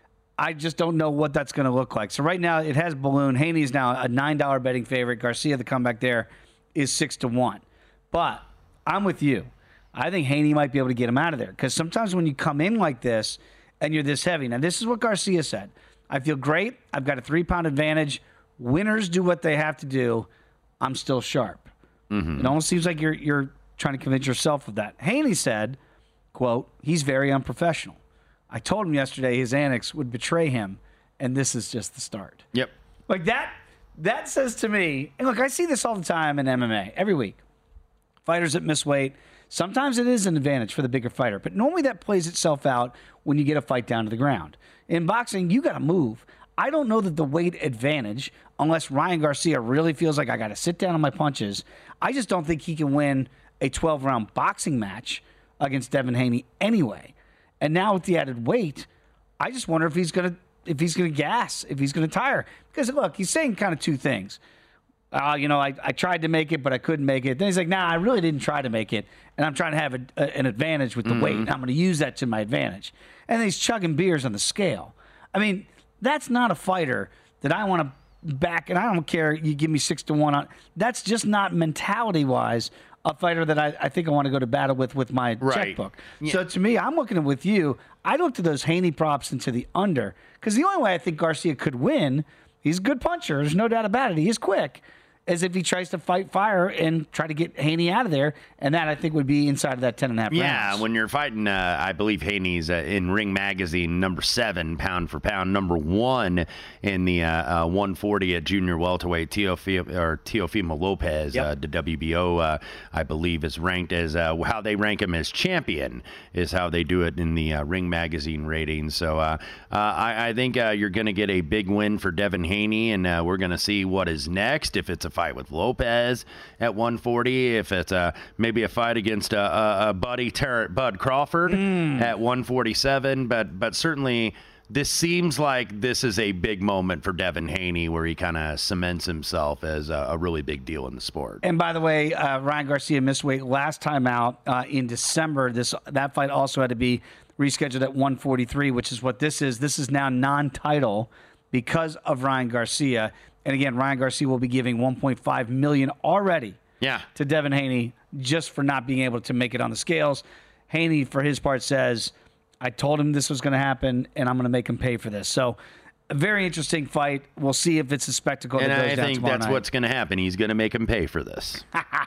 Speaker 5: I just don't know what that's going to look like. So right now it has balloon. Haney's now a nine dollar betting favorite. Garcia, the comeback there, is six to one. But I'm with you. I think Haney might be able to get him out of there because sometimes when you come in like this and you're this heavy. Now, this is what Garcia said. I feel great. I've got a three-pound advantage. Winners do what they have to do. I'm still sharp. Mm-hmm. It almost seems like you're you're trying to convince yourself of that. Haney said, quote, he's very unprofessional. I told him yesterday his annex would betray him, and this is just the start.
Speaker 6: Yep.
Speaker 5: Like that, that says to me, and look, I see this all the time in M M A, every week. Fighters that miss weight, sometimes it is an advantage for the bigger fighter, but normally that plays itself out when you get a fight down to the ground. In boxing, you got to move. I don't know that the weight advantage, unless Ryan Garcia really feels like I got to sit down on my punches, I just don't think he can win a twelve-round boxing match against Devin Haney anyway. And now with the added weight, I just wonder if he's gonna if he's gonna gas, if he's gonna tire. Because look, he's saying kind of two things. Uh, you know, I, I tried to make it, but I couldn't make it. Then he's like, nah, I really didn't try to make it, and I'm trying to have a, a, an advantage with the mm-hmm. weight. And I'm going to use that to my advantage. And then he's chugging beers on the scale. I mean, that's not a fighter that I want to back, and I don't care you give me six to one on. That's just not mentality-wise a fighter that I, I think I want to go to battle with with my
Speaker 6: right.
Speaker 5: checkbook.
Speaker 6: Yeah.
Speaker 5: So to me, I'm looking at with you. I looked at those Haney props into the under because the only way I think Garcia could win, he's a good puncher. There's no doubt about it. He is quick. As if he tries to fight fire and try to get Haney out of there, and that I think would be inside of that ten and a half rounds.
Speaker 6: Yeah, when you're fighting, uh, I believe Haney's uh, in Ring Magazine number seven, pound for pound, number one in the uh, uh, one forty at junior welterweight. Teofimo, or Teofimo Lopez,
Speaker 5: yep.
Speaker 6: uh, the W B O, uh, I believe, is ranked as uh, how they rank him as champion is how they do it in the uh, Ring Magazine ratings. So uh, uh, I, I think uh, you're going to get a big win for Devin Haney, and uh, we're going to see what is next. If it's a fight with Lopez at one forty, if it's a, maybe a fight against a, a, a Buddy Ter- Bud Crawford mm. at one forty-seven, but but certainly this seems like this is a big moment for Devin Haney where he kind of cements himself as a, a really big deal in the sport.
Speaker 5: And by the way, uh, Ryan Garcia missed weight last time out uh, in December. This that fight also had to be rescheduled at one forty-three, which is what this is. This is now non-title because of Ryan Garcia. And again, Ryan Garcia will be giving one point five million dollars already
Speaker 6: yeah.
Speaker 5: to Devin Haney just for not being able to make it on the scales. Haney, for his part, says, I told him this was going to happen, and I'm going to make him pay for this. So a very interesting fight. We'll see if it's a spectacle
Speaker 6: and
Speaker 5: that goes
Speaker 6: I
Speaker 5: down
Speaker 6: think
Speaker 5: tomorrow
Speaker 6: that's
Speaker 5: night.
Speaker 6: what's going to happen. He's going to make him pay for this.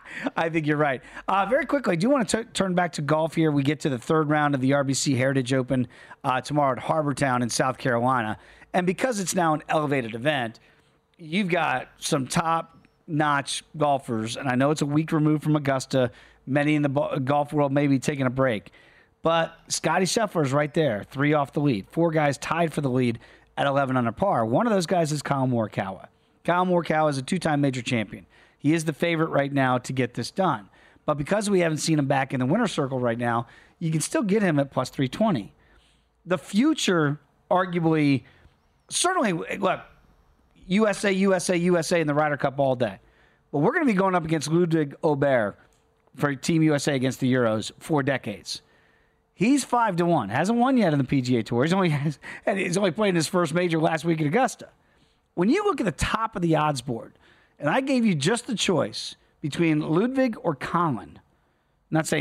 Speaker 5: I think you're right. Uh, very quickly, I do want to t- turn back to golf here. We get to the third round of the R B C Heritage Open uh, tomorrow at Harbortown in South Carolina. And because it's now an elevated event, you've got some top-notch golfers, and I know it's a week removed from Augusta. Many in the bo- golf world may be taking a break. But Scotty Scheffler is right there, three off the lead. Four guys tied for the lead at eleven under par. One of those guys is Kyle Morikawa. Kyle Morikawa is a two-time major champion. He is the favorite right now to get this done. But because we haven't seen him back in the winner's circle right now, you can still get him at plus three twenty. The future, arguably, certainly, look, U S A, U S A, U S A in the Ryder Cup all day. But we're going to be going up against Ludwig Aubert for Team U S A against the Euros for decades. He's five to one. Hasn't won yet on the P G A Tour. He's only and he's only played in his first major last week at Augusta. When you look at the top of the odds board, and I gave you just the choice between Ludwig or Colin, I'm not saying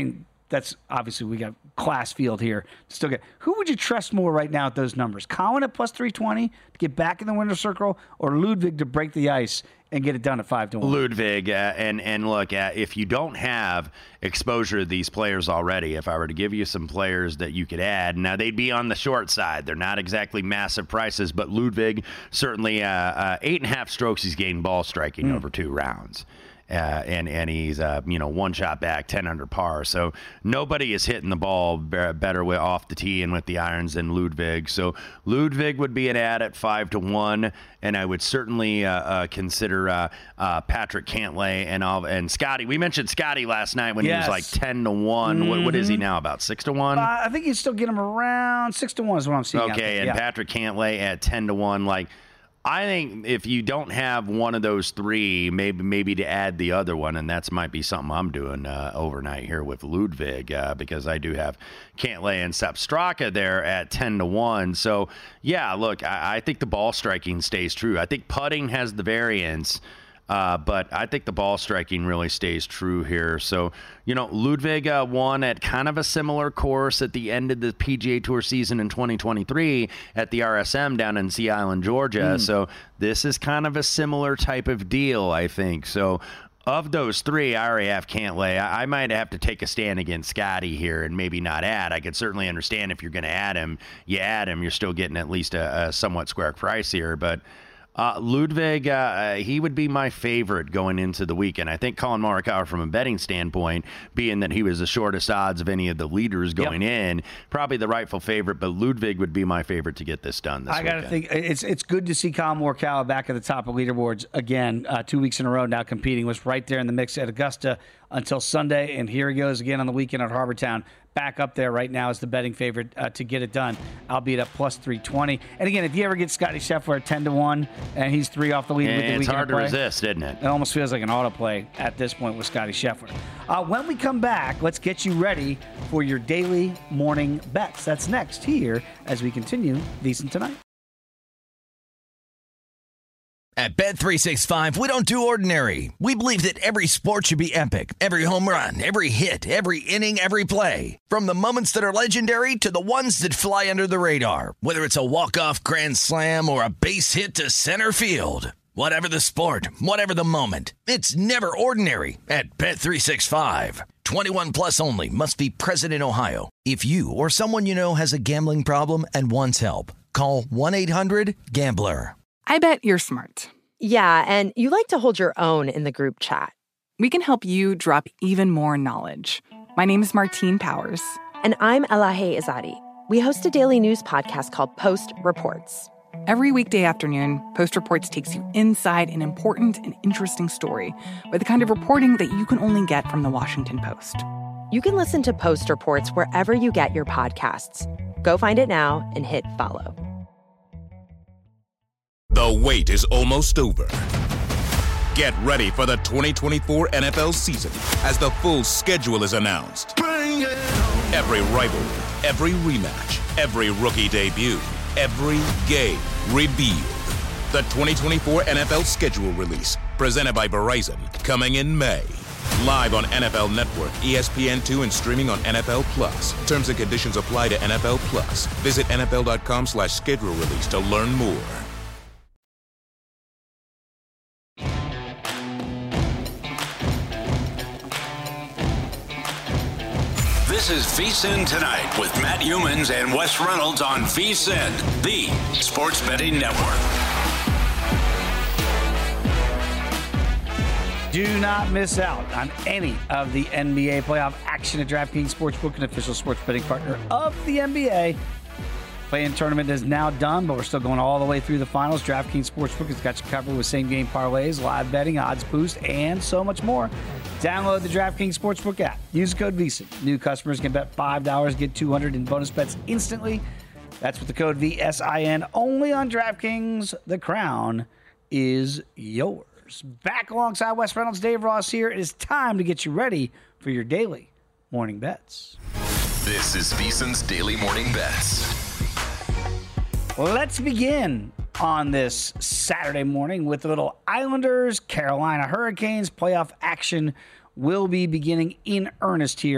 Speaker 5: that's obviously we got class field here. Still get who would you trust more right now at those numbers? Colin at plus three twenty to get back in the winner's circle, or Ludwig to break the ice and get it done at five to one?
Speaker 6: Ludwig, uh, and and look, uh, if you don't have exposure to these players already, if I were to give you some players that you could add, now they'd be on the short side. They're not exactly massive prices, but Ludwig certainly uh, uh, eight and a half strokes he's gained ball striking mm. over two rounds. Uh, and and he's uh, you know one shot back, ten under par. So nobody is hitting the ball be- better with off the tee and with the irons than Ludwig. So Ludwig would be an ad at five to one, and I would certainly uh, uh, consider uh, uh, Patrick Cantlay and all, and Scotty. We mentioned Scotty last night when
Speaker 5: yes.
Speaker 6: he was like ten to one. Mm-hmm. What, what is he now? About six to one?
Speaker 5: Uh, I think you still get him around six to one is what I'm seeing.
Speaker 6: Okay, and
Speaker 5: yeah.
Speaker 6: Patrick Cantlay at ten to one, like. I think if you don't have one of those three, maybe maybe to add the other one, and that's might be something I'm doing uh, overnight here with Ludwig uh, because I do have Cantlay and Sepp Straka there at ten to one. So, yeah, look, I, I think the ball striking stays true. I think putting has the variance. Uh, but I think the ball striking really stays true here. So, you know, Ludwig uh, won at kind of a similar course at the end of the P G A Tour season in twenty twenty-three at the R S M down in Sea Island, Georgia. Mm. So this is kind of a similar type of deal, I think. So of those three, I already have Cantlay. I, I might have to take a stand against Scotty here and maybe not add. I could certainly understand if you're going to add him, you add him. You're still getting at least a, a somewhat square price here, but Uh, Ludwig, uh, he would be my favorite going into the weekend. I think Colin Morikawa, from a betting standpoint, being that he was the shortest odds of any of the leaders going yep. in, probably the rightful favorite, but Ludwig would be my favorite to get this done this
Speaker 5: I
Speaker 6: weekend.
Speaker 5: got to think it's it's good to see Colin Morikawa back at the top of leaderboards again, uh, two weeks in a row now competing. Was right there in the mix at Augusta until Sunday, and here he goes again on the weekend at Harbour Town. Back up there right now as the betting favorite uh, to get it done, albeit at plus three twenty. And again, if you ever get Scotty Scheffler at ten to one and he's three off the lead
Speaker 6: and
Speaker 5: with the
Speaker 6: it's
Speaker 5: weekend
Speaker 6: hard to
Speaker 5: play,
Speaker 6: resist, isn't it?
Speaker 5: It almost feels like an auto play at this point with Scotty Scheffler. Uh, when we come back, let's get you ready for your daily morning bets. That's next here as we continue VSiN Tonight.
Speaker 1: At Bet three sixty-five, we don't do ordinary. We believe that every sport should be epic. Every home run, every hit, every inning, every play. From the moments that are legendary to the ones that fly under the radar. Whether it's a walk-off grand slam or a base hit to center field. Whatever the sport, whatever the moment. It's never ordinary at Bet three sixty-five. twenty-one plus only. Must be present in Ohio. If you or someone you know has a gambling problem and wants help, call one eight hundred gambler.
Speaker 7: I bet you're smart.
Speaker 8: Yeah, and you like to hold your own in the group chat.
Speaker 7: We can help you drop even more knowledge. My name is Martine Powers.
Speaker 8: And I'm Elahe Izadi. We host a daily news podcast called Post Reports.
Speaker 7: Every weekday afternoon, Post Reports takes you inside an important and interesting story with the kind of reporting that you can only get from the Washington Post.
Speaker 8: You can listen to Post Reports wherever you get your podcasts. Go find it now and hit follow.
Speaker 3: The wait is almost over. Get ready for the twenty twenty-four N F L season as the full schedule is announced. Bring it on. Every rivalry, every rematch, every rookie debut, every game revealed. The twenty twenty-four N F L schedule release, presented by Verizon, coming in May. Live on N F L Network, E S P N two, and streaming on N F L Plus. Terms and conditions apply to N F L Plus. Visit N F L dot com slash schedule release to learn more.
Speaker 4: This is VSiN Tonight with Matt Youmans and Wes Reynolds on VSiN, the Sports Betting Network.
Speaker 5: Do not miss out on any of the N B A playoff action at DraftKings Sportsbook, an official sports betting partner of the N B A. Play-in tournament is now done, but we're still going all the way through the finals. DraftKings Sportsbook has got you covered with same-game parlays, live betting, odds boost, and so much more. Download the DraftKings Sportsbook app. Use the code VSiN. New customers can bet five dollars, get two hundred dollars in bonus bets instantly. That's with the code V S I N. Only on DraftKings. The crown is yours. Back alongside Wes Reynolds, Dave Ross here. It is time to get you ready for your daily morning bets.
Speaker 9: This is VSiN's Daily Morning Bets.
Speaker 5: Let's begin on this Saturday morning with the little Islanders, Carolina Hurricanes. Playoff action will be beginning in earnest here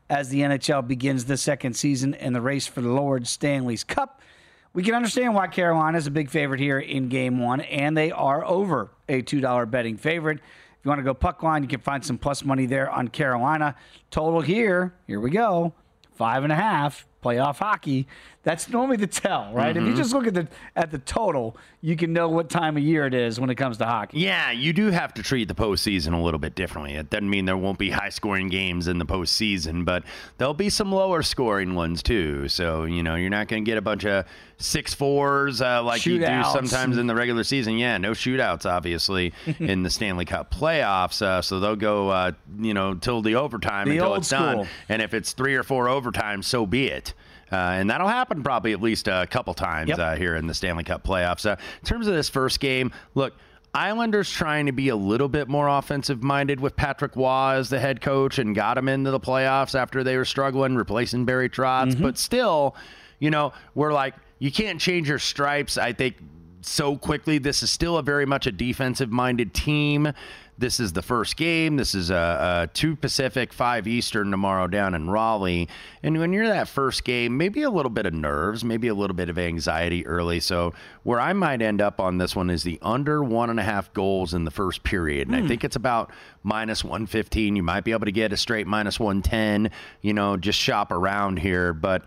Speaker 5: as the N H L begins the second season in the race for the Lord Stanley's Cup. We can understand why Carolina is a big favorite here in game one, and they are over a two dollar betting favorite. If you want to go puck line, you can find some plus money there on Carolina. Total here, here we go, five and a half. Playoff hockey, that's normally the tell, right? Mm-hmm. If you just look at the at the total, you can know what time of year it is when it comes to hockey.
Speaker 6: Yeah, you do have to treat the postseason a little bit differently. It doesn't mean there won't be high-scoring games in the postseason, but there'll be some lower-scoring ones too. So, you know, you're not going to get a bunch of six fours uh, like shootouts. You do sometimes in the regular season. Yeah, no shootouts, obviously, in the Stanley Cup playoffs. Uh, so they'll go, uh, you know, till the overtime
Speaker 5: the
Speaker 6: until it's
Speaker 5: school.
Speaker 6: done. And if it's three or four overtimes, so be it. Uh, and that'll happen probably at least a couple times yep. uh, here in the Stanley Cup playoffs. Uh, in terms of this first game, look, Islanders trying to be a little bit more offensive-minded with Patrick Waugh as the head coach and got him into the playoffs after they were struggling, replacing Barry Trotz. Mm-hmm. But still, you know, we're like, you can't change your stripes, I think, so quickly. This is still a very much a defensive-minded team. This is the first game. This is a, a two Pacific, five Eastern tomorrow down in Raleigh. And when you're that first game, maybe a little bit of nerves, maybe a little bit of anxiety early. So where I might end up on this one is the under one and a half goals in the first period. And mm. I think it's about minus one fifteen. You might be able to get a straight minus one ten, you know, just shop around here. But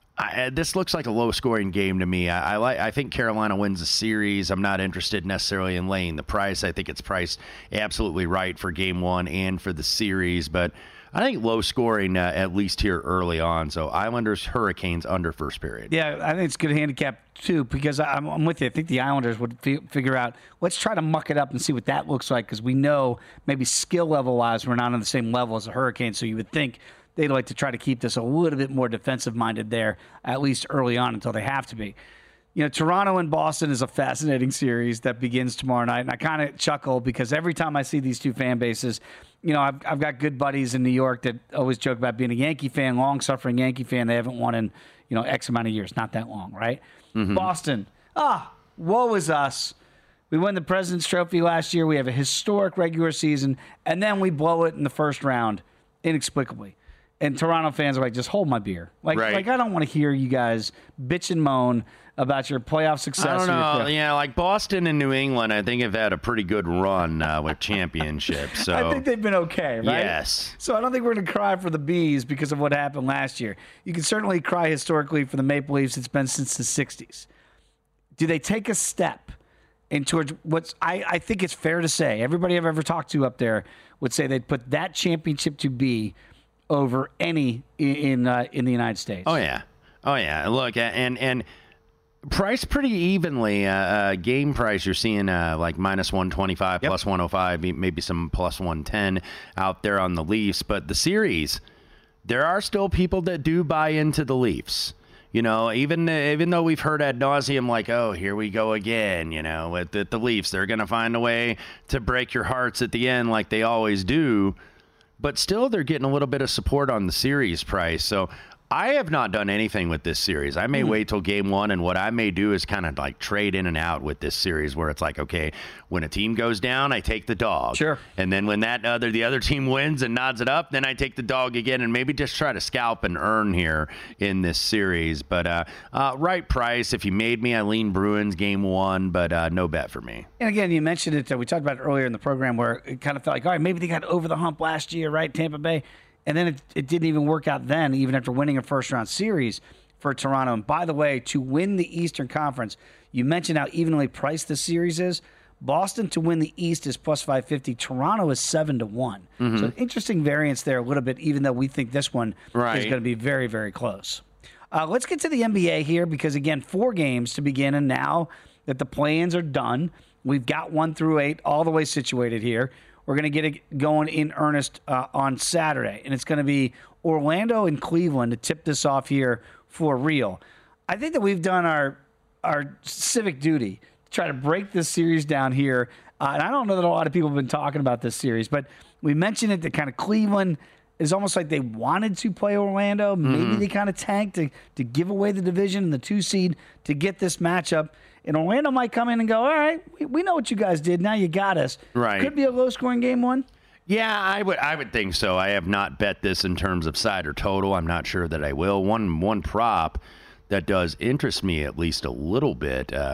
Speaker 6: I, this looks like a low-scoring game to me. I, I like. I think Carolina wins the series. I'm not interested necessarily in laying the price. I think it's priced absolutely right for game one and for the series. But I think low-scoring uh, at least here early on. So Islanders, Hurricanes under first period.
Speaker 5: Yeah, I think it's a good handicap too because I'm, I'm with you. I think the Islanders would f- figure out, let's try to muck it up and see what that looks like because we know maybe skill level-wise we're not on the same level as the Hurricanes. So you would think they'd like to try to keep this a little bit more defensive-minded there, at least early on until they have to be. You know, Toronto and Boston is a fascinating series that begins tomorrow night, and I kind of chuckle because every time I see these two fan bases, you know, I've, I've got good buddies in New York that always joke about being a Yankee fan, long-suffering Yankee fan. They haven't won in, you know, X amount of years, not that long, right? Mm-hmm. Boston, ah, woe is us. We won the President's Trophy last year. We have a historic regular season, and then we blow it in the first round inexplicably. And Toronto fans are like, just hold my beer. Like,
Speaker 6: right.
Speaker 5: like I don't want to hear you guys bitch and moan about your playoff success.
Speaker 6: I don't know. Yeah, like Boston and New England, I think have had a pretty good run uh, with championships. So
Speaker 5: I think they've been okay, right?
Speaker 6: Yes.
Speaker 5: So I don't think we're going to cry for the Bees because of what happened last year. You can certainly cry historically for the Maple Leafs. It's been since the sixties. Do they take a step in towards what's I, I think it's fair to say, everybody I've ever talked to up there would say they'd put that championship to be over any in uh, in the United States.
Speaker 6: Oh yeah, oh yeah. Look, and and priced pretty evenly. Uh, uh, game price you're seeing uh, like minus one twenty five, yep. plus one hundred five, maybe some plus one ten out there on the Leafs. But the series, there are still people that do buy into the Leafs. You know, even even though we've heard ad nauseum, like, oh, here we go again. You know, with the, the Leafs, they're going to find a way to break your hearts at the end, like they always do. But still, they're getting a little bit of support on the series price. So I have not done anything with this series. I may mm. wait till game one, and what I may do is kind of like trade in and out with this series where it's like, okay, when a team goes down, I take the dog.
Speaker 5: Sure.
Speaker 6: And then when that other the other team wins and nods it up, then I take the dog again and maybe just try to scalp and earn here in this series. But uh, uh, right price. If you made me, I lean Bruins game one, but uh, no bet for me.
Speaker 5: And again, you mentioned it. Uh, we talked about it earlier in the program where it kind of felt like, all right, maybe they got over the hump last year, right? Tampa Bay. And then it, it didn't even work out then, even after winning a first-round series for Toronto. And by the way, to win the Eastern Conference, you mentioned how evenly priced the series is. Boston to win the East is plus five fifty. Toronto is seven to one. Mm-hmm. So interesting variance there a little bit, even though we think this one right. is going to be very, very close. Uh, let's get to the N B A here because, again, four games to begin. And now that the play-ins are done, we've got one through eight all the way situated here. We're going to get it going in earnest uh, on Saturday, and it's going to be Orlando and Cleveland to tip this off here for real. I think that we've done our our civic duty to try to break this series down here, uh, and I don't know that a lot of people have been talking about this series, but we mentioned it that kind of Cleveland is almost like they wanted to play Orlando. Maybe mm-hmm. they kind of tanked to, to give away the division and the two seed to get this matchup. And Orlando might come in and go, all right, we, we know what you guys did. Now you got us.
Speaker 6: Right.
Speaker 5: Could be a low-scoring game one.
Speaker 6: Yeah, I would I would think so. I have not bet this in terms of side or total. I'm not sure that I will. One one prop that does interest me at least a little bit uh,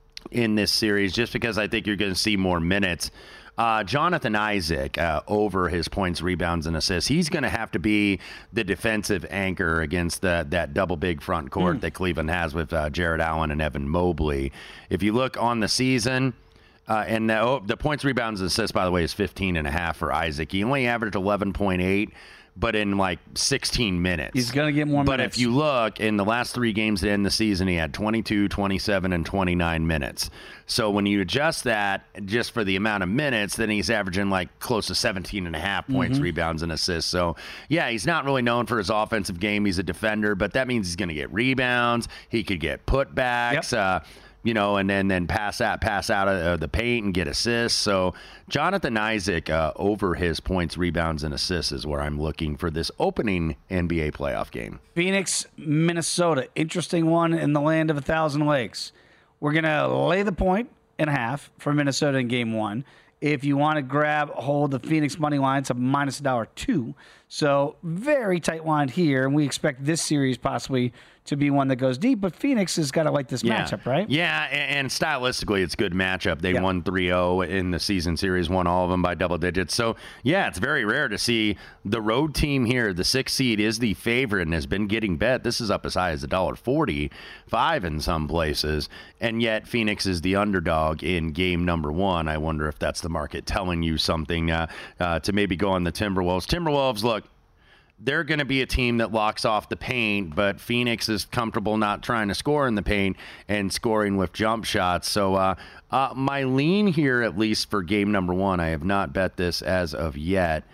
Speaker 6: in this series, just because I think you're going to see more minutes. Uh, Jonathan Isaac uh, over his points, rebounds, and assists. He's going to have to be the defensive anchor against the, that double big front court mm. that Cleveland has with uh, Jared Allen and Evan Mobley. If you look on the season, uh, and the, oh, the points, rebounds, and assists, by the way, is fifteen and a half for Isaac. He only averaged eleven point eight. But in like sixteen minutes.
Speaker 5: He's going to get more
Speaker 6: but
Speaker 5: minutes.
Speaker 6: But if you look, in the last three games to end the season, he had twenty-two, twenty-seven, and twenty-nine minutes. So when you adjust that just for the amount of minutes, then he's averaging like close to seventeen and a half points, mm-hmm. rebounds, and assists. So, yeah, he's not really known for his offensive game. He's a defender, but that means he's going to get rebounds. He could get putbacks. Yep. Uh, you know, and then, then pass out, pass out of uh, the paint and get assists. So Jonathan Isaac uh, over his points, rebounds, and assists is where I'm looking for this opening N B A playoff game.
Speaker 5: Phoenix, Minnesota. Interesting one in the land of a thousand lakes. We're going to lay the point and a half for Minnesota in game one. If you want to grab hold the Phoenix money line, it's a minus a dollar two. So very tight line here, and we expect this series possibly to be one that goes deep. But Phoenix has got to like this
Speaker 6: yeah.
Speaker 5: matchup, right?
Speaker 6: Yeah, and, and stylistically, it's a good matchup. They
Speaker 5: yeah.
Speaker 6: won three oh in the season series, won all of them by double digits. So, yeah, it's very rare to see the road team here. The sixth seed is the favorite and has been getting bet. This is up as high as one dollar forty-five in some places. And yet Phoenix is the underdog in game number one. I wonder if that's the market telling you something uh, uh, to maybe go on the Timberwolves. Timberwolves, look, they're going to be a team that locks off the paint, but Phoenix is comfortable not trying to score in the paint and scoring with jump shots. So uh, uh, my lean here, at least for game number one, I have not bet this as of yet,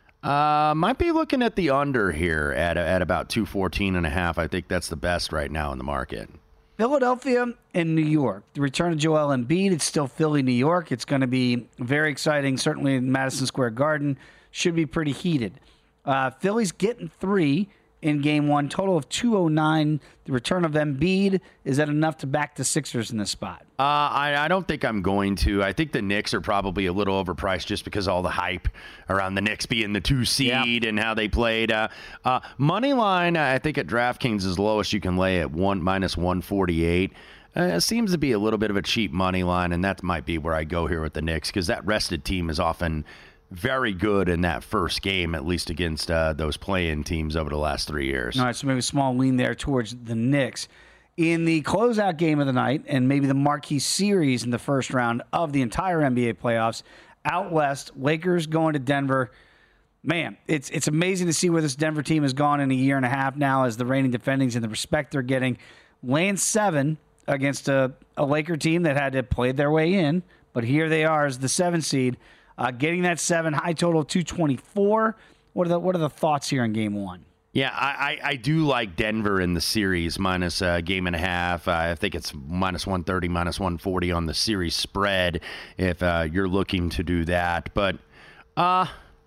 Speaker 6: uh, might be looking at the under here at, at about two fourteen and a half. I think that's the best right now in the market.
Speaker 5: Philadelphia and New York. The return of Joel Embiid. It's still Philly, New York. It's going to be very exciting, certainly in Madison Square Garden. Should be pretty heated. Uh, Philly's getting three in game one, total of two oh nine. The return of Embiid, is that enough to back the Sixers in this spot?
Speaker 6: Uh, I, I don't think I'm going to. I think the Knicks are probably a little overpriced just because all the hype around the Knicks being the two seed yeah. and how they played. Uh, uh, money line, I think at DraftKings is lowest you can lay at one minus one forty-eight. Uh, it seems to be a little bit of a cheap money line, and that might be where I go here with the Knicks because that rested team is often very good in that first game, at least against uh, those play-in teams over the last three years.
Speaker 5: All right, so maybe a small lean there towards the Knicks. In the closeout game of the night, and maybe the marquee series in the first round of the entire N B A playoffs, out west, Lakers going to Denver. Man, it's it's amazing to see where this Denver team has gone in a year and a half now as the reigning defendings and the respect they're getting. Laying seven against a, a Laker team that had to play their way in, but here they are as the seven seed. Uh, getting that seven, high total of two twenty-four. What are the what are the thoughts here in game one?
Speaker 6: Yeah, I, I, I do like Denver in the series, minus a game and a half. Uh, I think it's minus one thirty, minus one forty on the series spread if uh, you're looking to do that. But uh,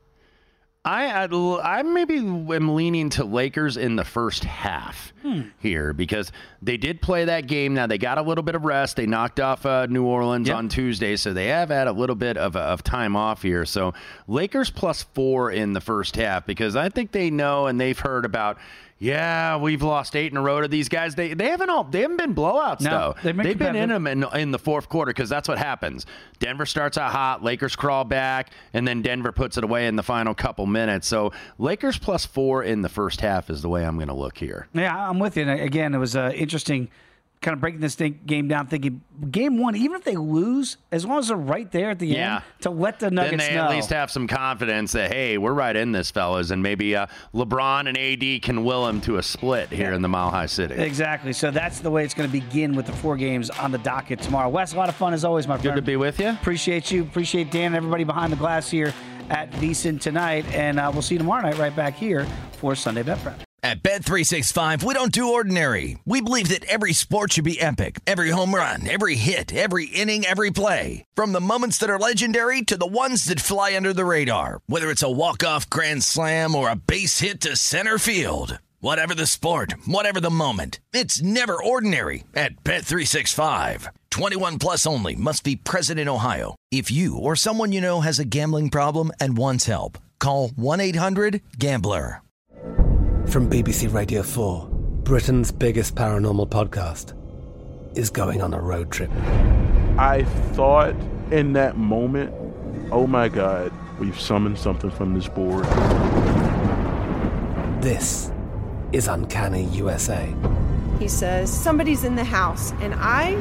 Speaker 6: I, I, I maybe am leaning to Lakers in the first half hmm. here because they did play that game. Now, they got a little bit of rest. They knocked off uh, New Orleans yep. on Tuesday, so they have had a little bit of, of time off here. So Lakers plus four in the first half because I think they know and they've heard about, yeah, we've lost eight in a row to these guys. They they haven't all they haven't been blowouts
Speaker 5: no,
Speaker 6: though.
Speaker 5: They've been,
Speaker 6: they've been in them in, in the fourth quarter because that's what happens. Denver starts out hot, Lakers crawl back, and then Denver puts it away in the final couple minutes. So Lakers plus four in the first half is the way I'm going to look here.
Speaker 5: Yeah, I'm with you. And again, it was uh, interesting. Kind of breaking this thing, game down, thinking game one, even if they lose, as long as they're right there at the
Speaker 6: yeah.
Speaker 5: end, to let the Nuggets know.
Speaker 6: Then they
Speaker 5: know.
Speaker 6: at least have some confidence that, hey, we're right in this, fellas, and maybe uh, LeBron and A D can will them to a split here yeah. in the Mile High City.
Speaker 5: Exactly. So that's the way it's going to begin with the four games on the docket tomorrow. Wes, a lot of fun as always, my friend.
Speaker 6: Good to be with you.
Speaker 5: Appreciate you. Appreciate Dan and everybody behind the glass here at VSiN tonight, and uh, we'll see you tomorrow night right back here for Sunday Bet Prep.
Speaker 1: At Bet three sixty-five, we don't do ordinary. We believe that every sport should be epic. Every home run, every hit, every inning, every play. From the moments that are legendary to the ones that fly under the radar. Whether it's a walk-off grand slam or a base hit to center field. Whatever the sport, whatever the moment, it's never ordinary at Bet three sixty-five. twenty-one plus only. Must be present in Ohio. If you or someone you know has a gambling problem and wants help, call one eight hundred gambler.
Speaker 10: From B B C Radio four, Britain's biggest paranormal podcast is going on a road trip.
Speaker 11: I thought in that moment, oh my God, we've summoned something from this board.
Speaker 10: This is Uncanny U S A.
Speaker 12: He says, somebody's in the house, and I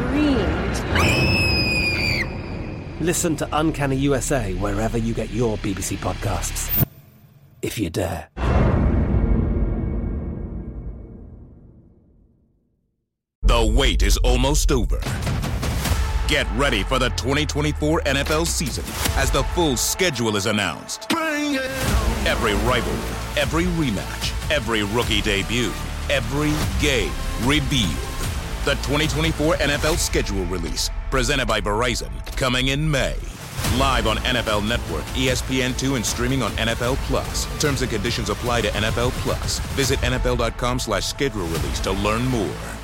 Speaker 12: screamed.
Speaker 10: Listen to Uncanny U S A wherever you get your B B C podcasts, if you dare.
Speaker 3: The wait is almost over. Get ready for the twenty twenty-four N F L season as the full schedule is announced. Bring it on. Every rivalry, every rematch, every rookie debut, every game revealed. The twenty twenty-four N F L schedule release, presented by Verizon, coming in May. Live on N F L Network, E S P N two, and streaming on N F L Plus. Terms and conditions apply to N F L Plus. Visit N F L dot com slash schedule release to learn more.